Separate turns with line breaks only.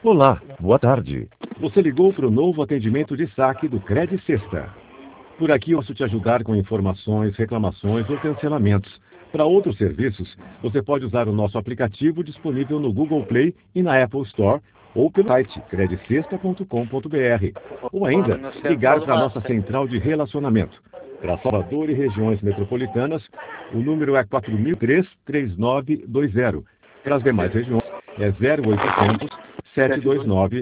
Olá, boa tarde. Você ligou para o novo atendimento de saque do Cred Sexta. Por aqui eu posso te ajudar com informações, reclamações ou cancelamentos. Para outros serviços, você pode usar o nosso aplicativo disponível no Google Play e na Apple Store ou pelo site credcesta.com.br ou ainda ligar para a nossa central de relacionamento. Para Salvador e regiões metropolitanas, o número é 4003-3920. Para as demais regiões, é 0800 729